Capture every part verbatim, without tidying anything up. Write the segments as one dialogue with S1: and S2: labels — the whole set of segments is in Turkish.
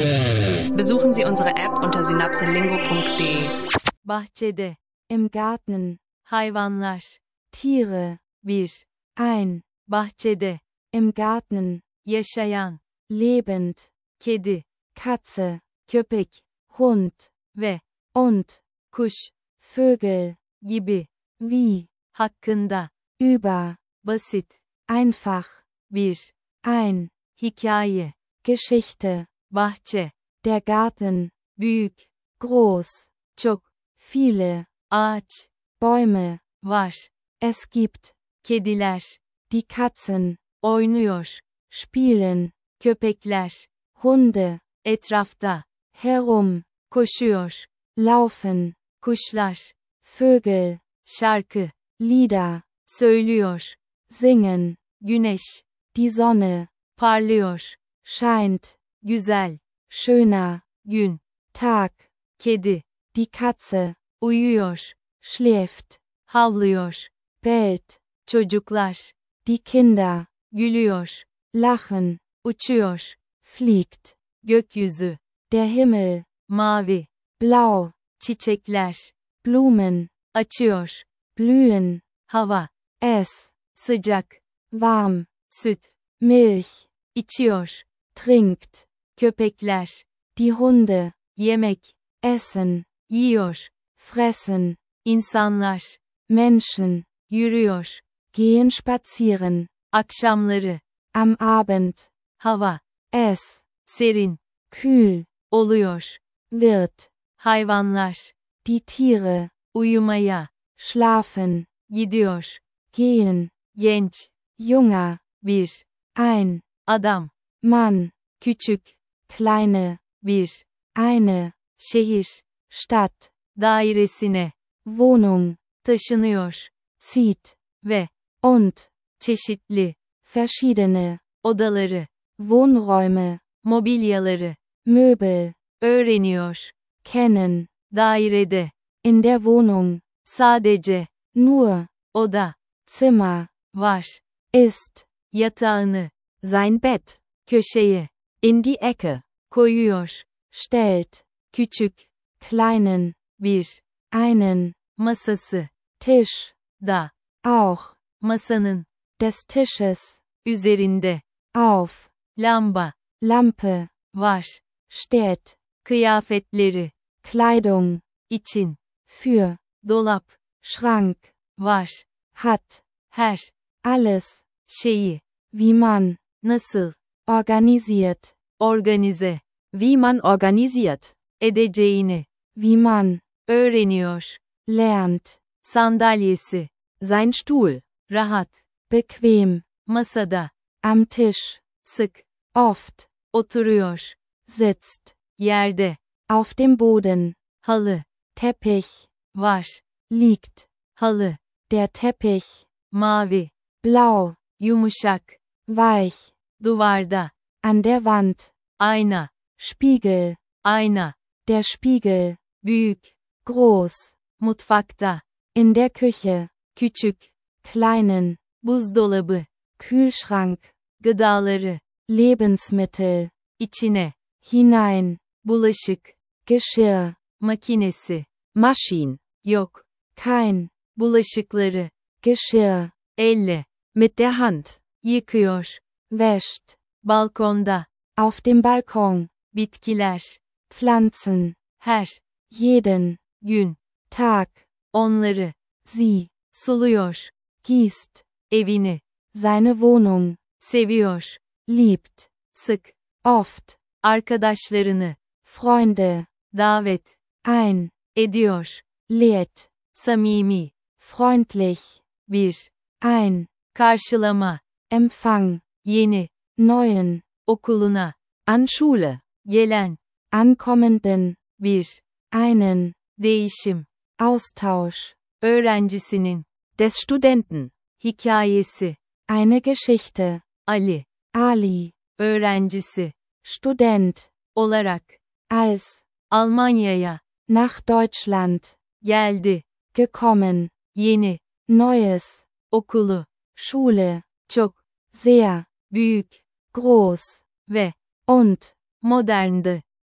S1: Besuchen Sie unsere App unter synapselingo punkt de.
S2: Bahçede,
S3: Im Garten.
S2: hayvanlar,
S3: Tiere.
S2: bir,
S3: Ein.
S2: bahçede,
S3: Im Garten.
S2: yaşayan,
S3: Lebend.
S2: kedi,
S3: Katze.
S2: köpek,
S3: Hund.
S2: ve,
S3: Und.
S2: kuş,
S3: Vögel.
S2: gibi,
S3: Wie.
S2: hakkında,
S3: Über.
S2: basit,
S3: Einfach.
S2: bir,
S3: Ein.
S2: hikaye,
S3: Geschichte.
S2: bahçe,
S3: Der Garten.
S2: büyük,
S3: Groß.
S2: çok,
S3: Viele.
S2: ağaç,
S3: Bäume.
S2: var,
S3: Es gibt.
S2: kediler,
S3: Die Katzen.
S2: oynuyor,
S3: Spielen.
S2: köpekler,
S3: Hunde.
S2: etrafta,
S3: Herum.
S2: koşuyor,
S3: Laufen.
S2: kuşlar,
S3: Vögel.
S2: şarkı,
S3: Lieder.
S2: söylüyor,
S3: Singen.
S2: güneş,
S3: Die Sonne.
S2: parlıyor,
S3: Scheint.
S2: güzel,
S3: Schöner.
S2: gün,
S3: Tag.
S2: kedi,
S3: Die Katze.
S2: uyuyor,
S3: Schläft.
S2: havlıyor,
S3: Bellt.
S2: çocuklar,
S3: Die Kinder.
S2: gülüyor,
S3: Lachen.
S2: uçuyor,
S3: Fliegt. Gökyüzü. Der Himmel.
S2: mavi,
S3: Blau.
S2: çiçekler,
S3: Blumen.
S2: açıyor,
S3: Blühen.
S2: hava,
S3: Es.
S2: sıcak,
S3: Warm.
S2: süt,
S3: Milch.
S2: içiyor,
S3: Trinkt.
S2: köpekler,
S3: Die Hunde.
S2: yemek,
S3: Essen.
S2: yiyor,
S3: Fressen.
S2: insanlar,
S3: Menschen.
S2: yürüyor,
S3: Gehen spazieren.
S2: akşamları,
S3: Am Abend.
S2: hava,
S3: Es.
S2: serin,
S3: Kühl.
S2: oluyor,
S3: Wird.
S2: hayvanlar,
S3: Die Tiere.
S2: uyumaya,
S3: Schlafen.
S2: gidiyor,
S3: Gehen.
S2: genç,
S3: Junger.
S2: bir,
S3: Ein.
S2: adam,
S3: Mann.
S2: küçük,
S3: Kleine.
S2: bir,
S3: Eine.
S2: şehir,
S3: Stadt.
S2: dairesine,
S3: Wohnung.
S2: taşınıyor,
S3: Zieht.
S2: ve,
S3: Und.
S2: çeşitli,
S3: Verschiedene.
S2: odaları,
S3: Wohnräume.
S2: mobilyaları,
S3: Möbel.
S2: öğreniyor,
S3: Kennen.
S2: dairede,
S3: In der Wohnung.
S2: sadece,
S3: Nur.
S2: oda,
S3: Zimmer.
S2: var,
S3: Ist.
S2: yatağını,
S4: Sein Bett.
S2: köşeye,
S4: In die Ecke.
S2: koyuyor,
S3: Stellt.
S2: küçük,
S3: Kleinen.
S2: bir,
S3: Einen.
S2: masası,
S3: Tisch.
S2: da,
S3: Auch.
S2: masanın,
S3: Des Tisches.
S2: üzerinde,
S3: Auf.
S2: lamba,
S3: Lampe.
S2: var,
S3: Steht.
S2: kıyafetleri,
S3: Kleidung.
S2: için,
S3: Für.
S2: dolap,
S3: Schrank.
S2: var,
S3: Hat.
S2: her,
S3: Alles.
S2: şeyi,
S3: Wie man.
S2: nasıl,
S3: Organisiert.
S2: organize,
S4: Wie man organisiert.
S2: edeceğini,
S3: Wie man.
S2: öğreniyor,
S3: Lernt.
S2: sandalyesi,
S4: Sein Stuhl.
S2: rahat,
S3: Bequem.
S2: masada,
S3: Am Tisch.
S2: sık,
S3: Oft.
S2: oturuyor,
S3: Sitzt.
S2: yerde,
S3: Auf dem Boden.
S2: halı,
S3: Teppich.
S2: var,
S3: Liegt.
S2: halı,
S3: Der Teppich.
S2: mavi,
S3: Blau.
S2: yumuşak,
S3: Weich.
S2: duvarda,
S3: An der Wand.
S2: ayna,
S3: Spiegel.
S2: ayna,
S3: Der Spiegel.
S2: büyük,
S3: Groß.
S2: mutfakta,
S3: In der Küche.
S2: küçük,
S3: Kleinen.
S2: buzdolabı,
S3: Kühlschrank.
S2: gıdaları,
S3: Lebensmittel.
S2: içine,
S3: Hinein.
S2: bulaşık,
S3: Geschirr.
S2: makinesi,
S4: Maschine.
S2: yok,
S3: Kein.
S2: bulaşıkları,
S3: Geschirr.
S2: elle,
S4: Mit der Hand.
S2: yıkıyor,
S3: Wäscht.
S2: balkonda,
S3: Auf dem Balkon.
S2: bitkiler,
S3: Pflanzen.
S2: her,
S3: Jeden.
S2: gün,
S3: Tag.
S2: onları,
S3: Sie.
S2: suluyor,
S3: Gießt.
S2: evini,
S3: Seine Wohnung.
S2: seviyor,
S3: Liebt.
S2: sık,
S3: Oft.
S2: arkadaşlarını,
S3: Freunde.
S2: davet,
S3: Ein.
S2: ediyor,
S3: Lädt.
S2: samimi,
S3: Freundlich.
S2: bir,
S3: Ein.
S2: karşılama,
S3: Empfang.
S2: yeni,
S3: Neuen.
S2: okuluna,
S4: An Schule.
S2: gelen,
S3: Ankommenden.
S2: bir,
S3: Einen.
S2: değişim,
S3: Austausch.
S2: öğrencisinin,
S4: Des Studenten.
S2: hikayesi,
S3: Eine Geschichte.
S2: Ali,
S3: Ali.
S2: öğrencisi,
S3: Student.
S2: olarak,
S3: Als.
S2: Almanya'ya,
S3: Nach Deutschland.
S2: geldi,
S3: Gekommen.
S2: yeni,
S3: Neues.
S2: okulu,
S3: Schule.
S2: çok,
S3: Sehr.
S2: büyük,
S3: Groß.
S2: ve,
S3: Und.
S2: moderndi,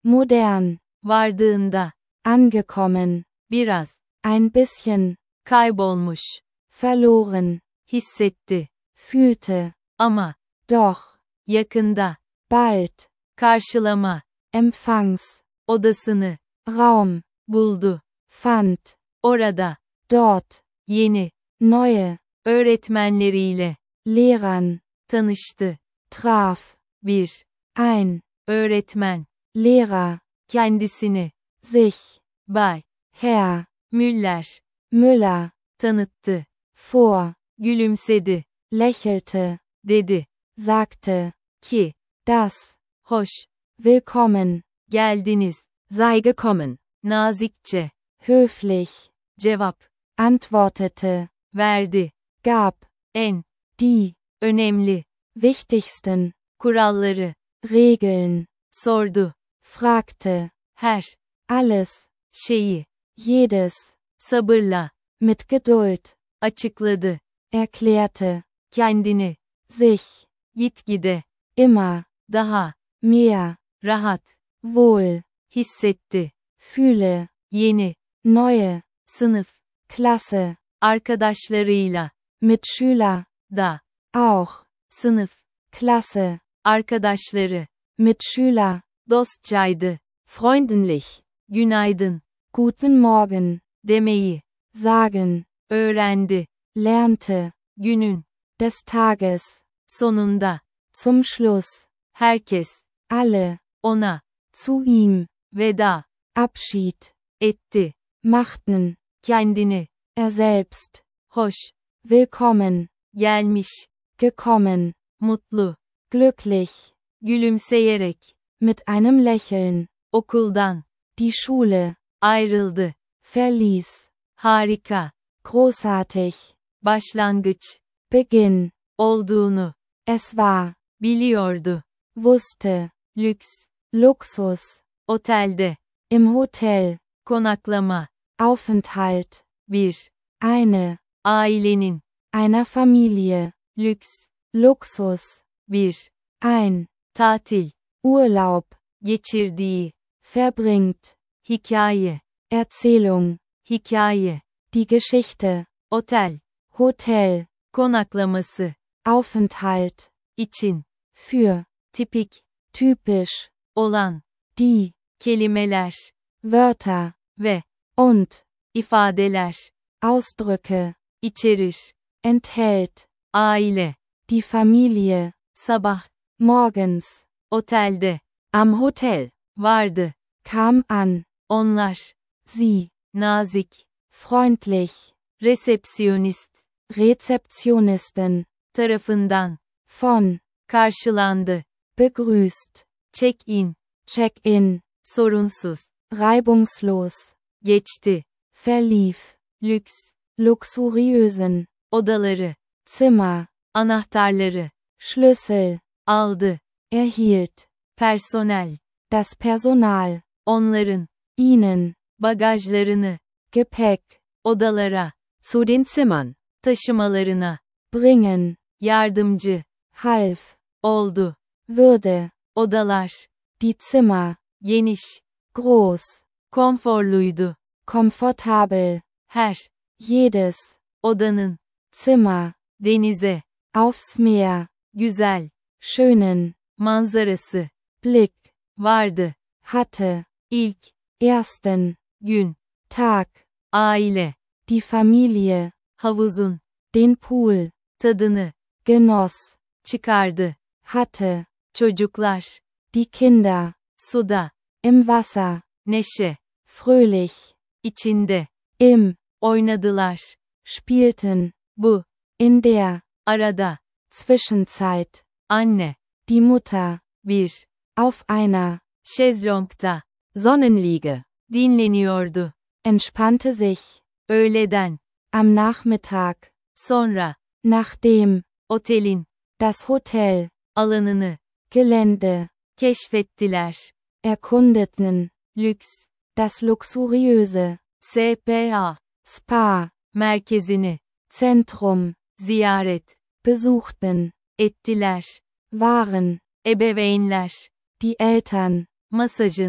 S3: modern,
S2: vardığında,
S3: angekommen,
S2: biraz,
S3: ein bisschen,
S2: kaybolmuş,
S3: verloren,
S2: hissetti,
S3: fühlte,
S2: ama,
S3: doch,
S2: yakında,
S3: bald,
S2: karşılama,
S3: Empfangs,
S2: odasını,
S3: Raum,
S2: buldu,
S3: fand,
S2: orada,
S3: dort,
S2: yeni,
S3: neue,
S2: öğretmenleriyle,
S3: Lehrern,
S2: tanıştı,
S3: traf,
S2: bir,
S3: ein,
S2: öğretmen,
S3: Lehrer,
S2: kendisini,
S3: sich,
S2: Bay,
S3: Herr,
S2: Müller,
S3: Müller,
S2: tanıttı,
S3: vor,
S2: gülümsedi,
S3: lächelte,
S2: dedi,
S3: sagte,
S2: ki,
S3: das,
S2: hoş,
S3: willkommen,
S2: geldiniz,
S4: Sei gekommen.
S2: nazikçe,
S3: höflich,
S2: cevap,
S3: antwortete,
S2: verdi,
S3: gab,
S2: en,
S3: die,
S2: önemli,
S3: wichtigsten,
S2: kuralları,
S3: Regeln,
S2: sordu,
S3: fragte,
S2: her,
S3: alles,
S2: şeyi,
S3: jedes,
S2: sabırla,
S3: mit Geduld,
S2: açıkladı,
S3: erklärte,
S2: kendini,
S3: sich,
S2: gitgide,
S3: immer,
S2: daha,
S3: mehr,
S2: rahat,
S3: wohl,
S2: hissetti,
S3: fühle,
S2: yeni,
S3: neue,
S2: sınıf,
S3: Klasse,
S2: arkadaşlarıyla,
S3: Mitschüler,
S2: da,
S3: auch,
S2: sınıf,
S3: Klasse,
S2: arkadaşları,
S3: Mitschüler,
S2: dostçaydı,
S4: Freundlich.
S2: günaydın,
S3: guten Morgen,
S2: demeyi,
S3: sagen,
S2: öğrendi,
S3: lernte,
S2: günün,
S3: des Tages,
S2: sonunda,
S3: zum Schluss,
S2: herkes,
S3: alle,
S2: ona,
S3: zu ihm,
S2: veda,
S3: Abschied,
S2: etti,
S3: machten,
S2: kendini,
S3: er selbst,
S2: hoş,
S3: willkommen,
S2: gelmiş,
S3: gekommen,
S2: mutlu,
S3: glücklich,
S2: gülümseyerek,
S3: mit einem Lächeln,
S2: okuldan,
S3: die Schule,
S2: ayrıldı,
S3: verließ,
S2: harika,
S3: großartig,
S2: başlangıç,
S3: Beginn,
S2: olduğunu,
S3: es war,
S2: biliyordu,
S3: wusste,
S2: lüks,
S3: Luxus,
S2: otelde,
S3: im Hotel,
S2: konaklama,
S3: Aufenthalt,
S2: bir,
S3: eine,
S2: ailenin,
S3: einer Familie,
S2: lüks,
S3: Luxus,
S2: bir,
S3: ein,
S2: tatil,
S3: Urlaub,
S2: geçirdiği,
S3: verbringt,
S2: hikaye,
S3: Erzählung,
S2: hikaye,
S3: die Geschichte,
S2: otel,
S3: Hotel,
S2: konaklaması,
S3: Aufenthalt,
S2: için,
S3: für,
S2: tipik,
S3: typisch,
S2: olan,
S3: die,
S2: kelimeler,
S3: Wörter,
S2: ve,
S3: und,
S2: ifadeler,
S3: Ausdrücke,
S2: içerir,
S3: enthält,
S2: aile,
S3: die Familie,
S2: sabah,
S3: morgens,
S2: otelde,
S4: Am Hotel.
S2: vardı,
S3: kam an,
S2: onlar,
S3: sie,
S2: nazik,
S3: freundlich,
S2: resepsiyonist,
S3: Rezeptionisten,
S2: tarafından,
S3: von,
S2: karşılandı,
S3: begrüßt,
S2: check-in,
S3: Check-in,
S2: sorunsuz,
S3: reibungslos,
S2: geçti,
S3: verlief,
S2: lüks,
S3: luxuriösen,
S2: odaları,
S3: Zimmer,
S2: anahtarları,
S3: Schlüssel,
S2: aldı,
S3: erhielt,
S2: personel,
S3: das Personal,
S2: onların,
S3: ihnen,
S2: bagajlarını,
S3: Gepäck,
S2: odalara,
S4: Zu den Zimmern.
S2: taşımalarına,
S3: bringen,
S2: yardımcı,
S3: half,
S2: oldu,
S3: würde,
S2: odalar,
S3: die Zimmer,
S2: geniş,
S3: groß,
S2: konforluydu,
S3: komfortabel,
S2: her,
S3: jedes,
S2: odanın,
S3: Zimmer,
S2: denize,
S3: aufs Meer,
S2: güzel,
S3: schönen,
S2: manzarası,
S3: Blick,
S2: vardı,
S3: hatte,
S2: ilk,
S3: ersten,
S2: gün,
S3: Tag,
S2: aile,
S3: die Familie,
S2: havuzun,
S3: den Pool,
S2: tadını,
S3: genoss,
S2: çıkardı,
S3: hatte,
S2: çocuklar,
S3: die Kinder,
S2: suda,
S3: im Wasser,
S2: neşe,
S3: fröhlich,
S2: içinde,
S3: im,
S2: oynadılar,
S3: spielten,
S2: bu,
S3: in der,
S2: arada,
S3: Zwischenzeit,
S2: anne,
S3: die Mutter,
S2: bir,
S3: auf einer,
S2: şezlongta,
S4: Sonnenliege.
S2: dinleniyordu,
S3: entspannte sich,
S2: öğleden,
S3: am Nachmittag,
S2: sonra,
S3: nachdem,
S2: otelin,
S3: das Hotel,
S2: alanını,
S3: Gelände,
S2: keşfettiler,
S3: erkundeten,
S2: lüks,
S3: das luxuriöse,
S2: S P A,
S3: Spa,
S2: merkezini,
S3: Zentrum,
S2: ziyaret,
S3: besuchten,
S2: ettiler,
S3: waren,
S2: ebeveynler,
S3: die Eltern,
S2: masajın,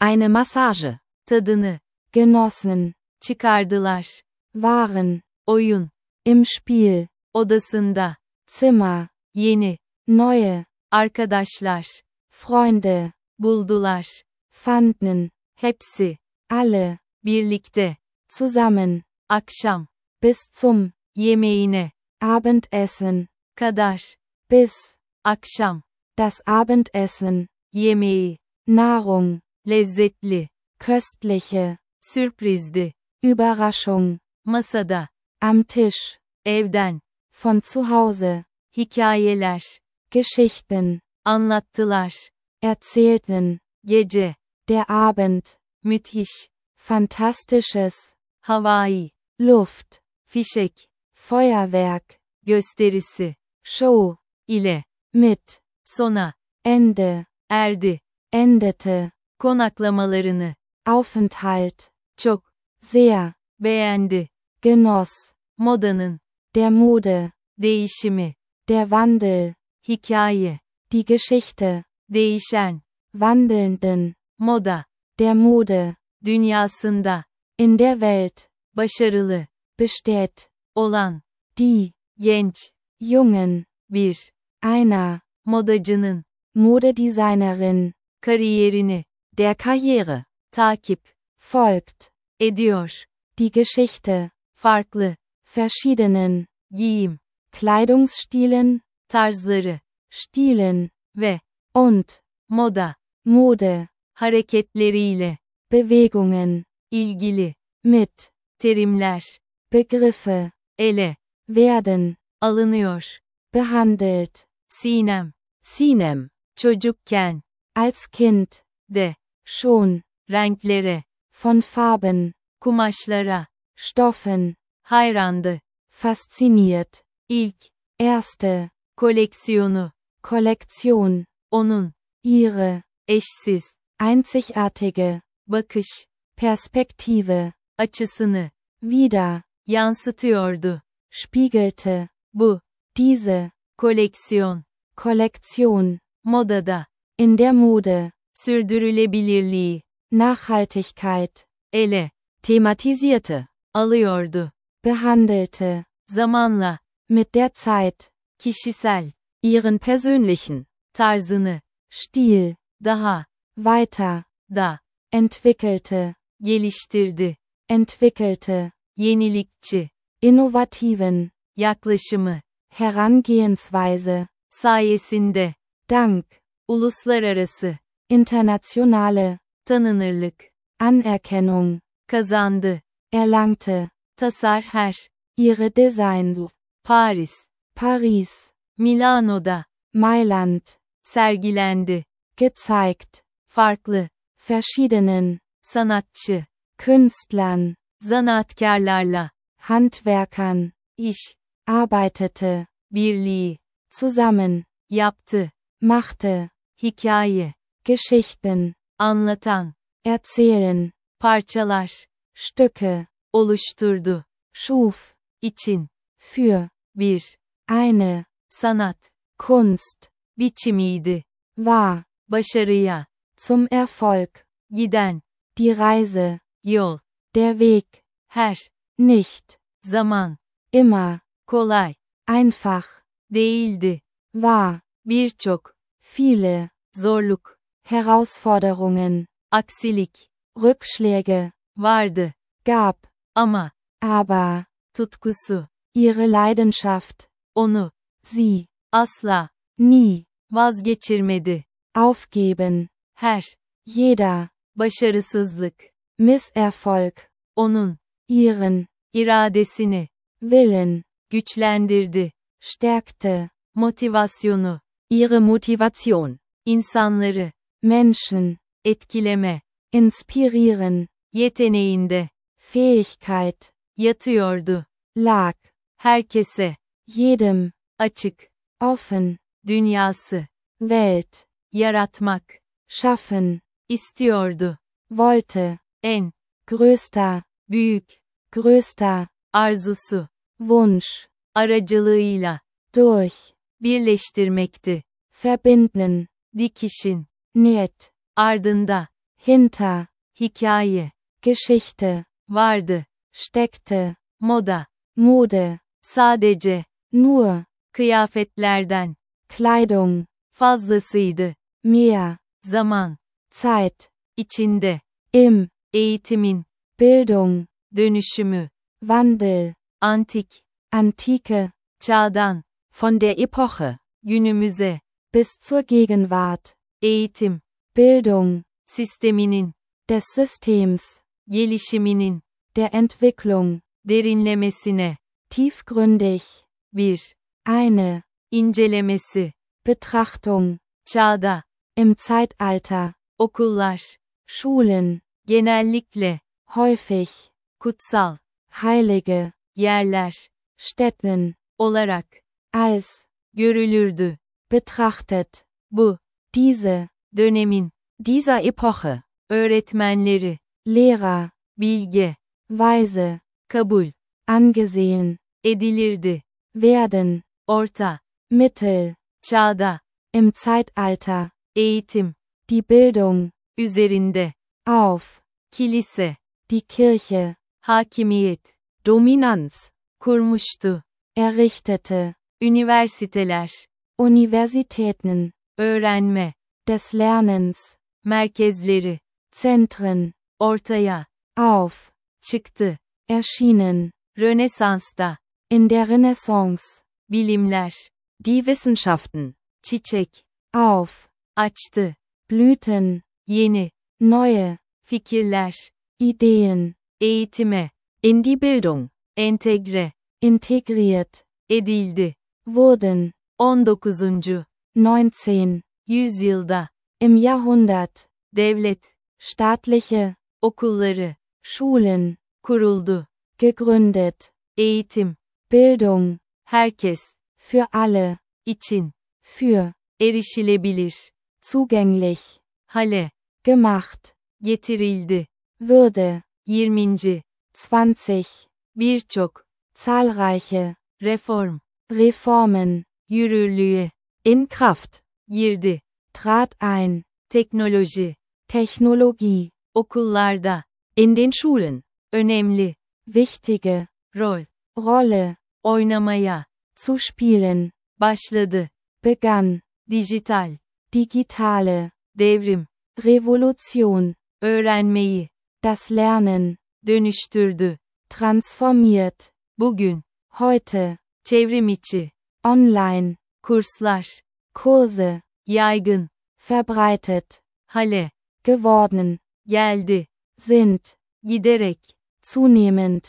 S4: Eine Massage.
S2: Tadını.
S3: genossen,
S2: Çıkardılar.
S3: waren,
S2: Oyun.
S3: im Spiel,
S2: Odasında.
S3: Zimmer,
S2: Yeni.
S3: neue,
S2: Arkadaşlar.
S3: Freunde,
S2: Buldular.
S3: fanden,
S2: Hepsi.
S3: alle,
S2: Birlikte.
S3: zusammen,
S2: Akşam.
S3: bis zum,
S2: Yemeğine.
S3: Abendessen,
S2: Kadar.
S3: bis,
S2: Akşam.
S3: das Abendessen,
S2: Yemeği.
S3: Nahrung,
S2: Lezzetli.
S3: köstliche,
S2: Sürprizdi.
S3: Überraschung,
S2: Masada.
S3: am Tisch,
S2: Evden.
S3: von zu Hause,
S2: Hikayeler.
S3: Geschichten,
S2: Anlattılar.
S3: erzählten,
S2: Gece.
S3: der Abend,
S2: Müthiş.
S3: fantastisches,
S2: Havai.
S3: Luft,
S2: Fişek.
S3: Feuerwerk,
S2: Gösterisi.
S3: Show,
S2: ile.
S3: mit,
S2: Sona.
S3: Ende,
S2: Erdi.
S3: endete,
S2: Konaklamalarını.
S3: Aufenthalt,
S2: Çok.
S3: sehr,
S2: Beğendi.
S3: genoss,
S2: Modanın.
S3: der Mode,
S2: Değişimi.
S3: der Wandel,
S2: Hikaye.
S3: die Geschichte,
S2: Değişen.
S3: wandelnden,
S2: Moda.
S3: der Mode,
S2: Dünyasında.
S3: in der Welt,
S2: Başarılı.
S3: besteht,
S2: Olan.
S3: die,
S2: Genç.
S3: Jungen,
S2: Bir.
S3: einer,
S2: Modacının.
S3: Modedesignerin,
S2: Kariyerini.
S4: Der Karriere.
S2: Takip.
S3: folgt,
S2: Ediyor.
S3: die Geschichte,
S2: Farklı.
S3: verschiedenen,
S2: Giyim.
S3: Kleidungsstilen,
S2: Tarzları.
S3: Stilen,
S2: Ve.
S3: und,
S2: Moda.
S3: Mode,
S2: Hareketleriyle.
S3: Bewegungen,
S2: ilgili.
S3: mit,
S2: Terimler.
S3: Begriffe,
S2: Ele.
S3: werden,
S2: Alınıyor.
S3: behandelt,
S2: Sinem.
S4: Sinem.
S2: Çocukken.
S3: als Kind,
S2: De.
S3: schon,
S2: Renklere.
S3: von Farben,
S2: Kumaşlara.
S3: Stoffen,
S2: Hayrandı.
S3: fasziniert,
S2: İlk.
S3: erste,
S2: Koleksiyonu.
S3: Kollektion,
S2: Onun.
S3: ihre,
S2: Eşsiz.
S3: einzigartige,
S2: Bakış.
S3: Perspektive,
S2: Açısını.
S3: wieder,
S2: Yansıtıyordu.
S3: spiegelte,
S2: Bu.
S3: diese,
S2: Koleksiyon.
S3: Kollektion,
S2: Modada.
S3: in der Mode,
S2: Sürdürülebilirliği.
S3: Nachhaltigkeit,
S2: Ele.
S4: Thematisierte.
S2: Alıyordu.
S3: behandelte,
S2: Zamanla.
S3: mit der Zeit,
S2: Kişisel.
S4: Ihren persönlichen.
S2: Tarzını.
S3: Stil,
S2: Daha.
S3: weiter,
S2: Da.
S3: entwickelte,
S2: Geliştirdi.
S3: entwickelte,
S2: Yenilikçi.
S3: innovativen,
S2: Yaklaşımı.
S3: Herangehensweise,
S2: Sayesinde.
S3: Dank,
S2: Uluslararası.
S3: internationale,
S2: Tanınırlık.
S3: Anerkennung,
S2: Kazandı.
S3: erlangte,
S2: Tasar her.
S3: ihre Designs,
S2: Paris.
S3: Paris,
S2: Milano'da.
S3: Mailand,
S2: Sergilendi.
S3: gezeigt,
S2: Farklı.
S3: verschiedenen,
S2: Sanatçı.
S3: Künstlern,
S2: Zanaatkarlarla.
S3: Handwerkern,
S2: İş.
S3: arbeitete,
S2: Birliği.
S3: zusammen,
S2: Yaptı.
S3: machte,
S2: Hikaye.
S3: Geschichten,
S2: Anlatan.
S3: erzählen,
S2: Parçalar.
S3: Stücke,
S2: Oluşturdu.
S3: schuf,
S2: İçin.
S3: für,
S2: Bir.
S3: eine,
S2: Sanat.
S3: Kunst,
S2: Biçimiydi.
S3: war,
S2: Başarıya.
S3: zum Erfolg,
S2: Giden.
S3: die Reise,
S2: Yol.
S3: der Weg,
S2: Her.
S3: nicht,
S2: Zaman.
S3: immer,
S2: Kolay.
S3: einfach,
S2: Değildi.
S3: war,
S2: Birçok.
S3: viele,
S2: Zorluk.
S3: Herausforderungen,
S2: Aksilik.
S3: Rückschläge,
S2: Vardı.
S3: gab,
S2: Ama.
S3: aber,
S2: Tutkusu.
S3: ihre Leidenschaft,
S2: Onu.
S3: sie,
S2: Asla.
S3: nie,
S2: Vazgeçirmedi.
S3: aufgeben,
S2: Her.
S3: jeder,
S2: Başarısızlık.
S3: Misserfolg,
S2: Onun.
S3: ihren,
S2: iradesini.
S3: Willen,
S2: Güçlendirdi.
S3: stärkte,
S2: Motivasyonu.
S4: Ihre Motivation.
S2: İnsanları.
S3: Menschen,
S2: Etkileme.
S3: inspirieren,
S2: Yeteneğinde.
S3: Fähigkeit,
S2: Yatıyordu.
S3: lag,
S2: Herkese.
S3: jedem,
S2: Açık.
S3: offen,
S2: Dünyası.
S3: Welt,
S2: Yaratmak.
S3: schaffen,
S2: İstiyordu.
S3: wollte,
S2: En.
S3: größter,
S2: Büyük.
S3: größter,
S2: Arzusu.
S3: Wunsch,
S2: Aracılığıyla.
S3: durch,
S2: Birleştirmekti.
S3: verbinden,
S2: Dikişin.
S3: näht,
S2: Ardında.
S3: hinter,
S2: hikaye,
S3: Geschichte,
S2: vardı,
S3: steckte,
S2: moda,
S3: Mode,
S2: sadece,
S3: nur,
S2: kıyafetlerden,
S3: Kleidung,
S2: fazlasıydı,
S3: mehr,
S2: zaman,
S3: Zeit,
S2: içinde,
S3: im,
S2: eğitimin,
S3: Bildung,
S2: dönüşümü,
S3: Wandel,
S2: antik,
S3: Antike,
S2: çağdan,
S4: Von der Epoche.
S2: günümüze,
S3: bis zur Gegenwart,
S2: eğitim,
S3: Bildung,
S2: sisteminin,
S3: des Systems,
S2: gelişiminin,
S3: der Entwicklung,
S2: derinlemesine,
S3: tiefgründig,
S2: bir,
S3: eine,
S2: incelemesi,
S3: Betrachtung,
S2: çağda,
S3: im Zeitalter,
S2: okullar,
S3: Schulen,
S2: genellikle,
S3: häufig,
S2: kutsal,
S3: heilige,
S2: yerler,
S3: Stätten,
S2: olarak,
S3: als,
S2: görülürdü.
S3: betrachtet,
S2: Bu,
S3: diese,
S2: dönemin,
S4: Dieser Epoche.
S2: öğretmenleri,
S3: Lehrer,
S2: bilge,
S3: weise,
S2: kabul,
S3: angesehen,
S2: edilirdi.
S3: werden,
S2: Orta,
S3: Mittel,
S2: çağda,
S3: im Zeitalter,
S2: eğitim,
S3: die Bildung,
S2: üzerinde,
S3: auf,
S2: kilise,
S3: die Kirche,
S2: hakimiyet,
S4: Dominanz.
S2: kurmuştu.
S3: errichtete,
S2: Üniversiteler,
S3: Universitäten,
S2: öğrenme,
S3: des Lernens,
S2: merkezleri,
S3: Zentren,
S2: ortaya,
S3: auf,
S2: çıktı.
S3: erschienen,
S2: Rönesans'ta,
S3: in der Renaissance,
S2: bilimler,
S4: Die Wissenschaften.
S2: çiçek,
S3: auf,
S2: açtı.
S3: Blüten,
S2: Yeni,
S3: neue,
S2: fikirler,
S3: Ideen,
S2: eğitime,
S4: In die Bildung.
S2: entegre,
S3: integriert,
S2: edildi.
S3: wurden,
S2: on dokuzuncu
S3: neunzehn,
S2: yüzyılda,
S3: im Jahrhundert,
S2: devlet,
S3: staatliche,
S2: okulları,
S3: Schulen,
S2: kuruldu.
S3: gegründet,
S2: Eğitim,
S3: Bildung,
S2: herkes,
S3: für alle,
S2: için,
S3: für,
S2: erişilebilir,
S3: zugänglich,
S2: hale,
S3: gemacht,
S2: getirildi.
S3: würde,
S2: yirminci
S3: zwanzig,
S2: birçok,
S3: zahlreiche,
S2: reform,
S3: Reformen,
S2: yürürlüğe,
S4: In Kraft.
S2: girdi.
S3: trat ein,
S2: Teknoloji,
S3: Technologie,
S2: okullarda,
S4: In den Schulen.
S2: önemli,
S3: wichtige,
S2: rol,
S3: Rolle,
S2: oynamaya,
S3: zu spielen,
S2: başladı.
S3: begann,
S2: Dijital,
S3: digitale,
S2: devrim,
S3: Revolution,
S2: öğrenmeyi,
S3: das Lernen,
S2: dönüştürdü.
S3: transformiert,
S2: Bugün,
S3: heute,
S2: çevrim içi,
S3: online,
S2: kurslar,
S3: Kurse,
S2: yaygın,
S3: verbreitet,
S2: hale,
S3: geworden,
S2: geldi,
S3: sind,
S2: giderek,
S3: zunehmend,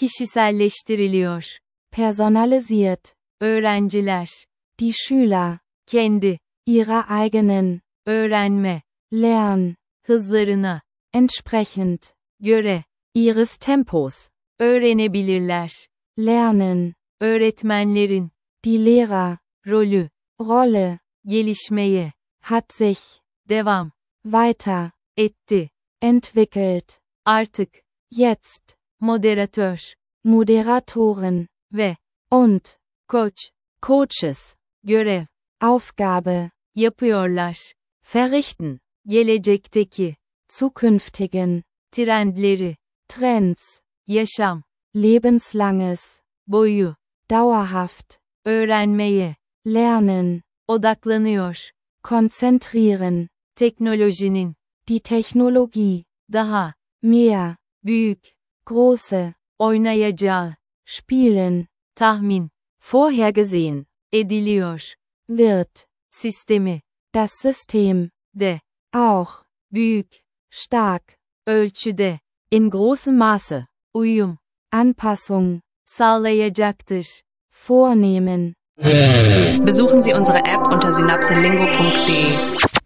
S2: kişiselleştiriliyor.
S3: personalisiert,
S2: Öğrenciler,
S3: die Schüler,
S2: kendi,
S3: ihrer eigenen,
S2: öğrenme,
S3: Lern,
S2: hızlarına,
S3: entsprechend,
S2: göre,
S4: Ihres Tempos.
S2: öğrenebilirler.
S3: lernen,
S2: Öğretmenlerin,
S3: die Lehrer,
S2: rolü,
S3: Rolle,
S2: gelişmeye,
S3: hat sich,
S2: devam,
S3: weiter,
S2: etti.
S3: entwickelt,
S2: Artık,
S3: jetzt,
S2: moderatör
S3: Moderatoren,
S2: ve
S3: und,
S2: koç,
S4: Coaches.
S2: görev,
S3: Aufgabe,
S2: yapıyorlar.
S4: Verrichten.
S2: Gelecekteki,
S3: zukünftigen,
S2: trendleri,
S3: Trends,
S2: yaşam,
S3: lebenslanges,
S2: boyu,
S3: dauerhaft,
S2: öğrenmeye,
S3: lernen,
S2: odaklanıyor.
S3: konzentrieren,
S2: Teknolojinin,
S3: die Technologie,
S2: daha,
S3: mehr,
S2: büyük,
S3: große,
S2: oynayacağı,
S3: spielen,
S2: tahmin,
S4: Vorhergesehen.
S2: ediliyor.
S3: wird,
S2: Sistemi,
S3: das System,
S2: de,
S3: auch,
S2: büyük,
S3: stark,
S2: ölçüde,
S4: In großem Maße.
S2: uyum,
S3: Anpassung,
S2: sağlayacaktır.
S3: vornehmen.
S1: Besuchen Sie unsere App unter synapselingo punkt de.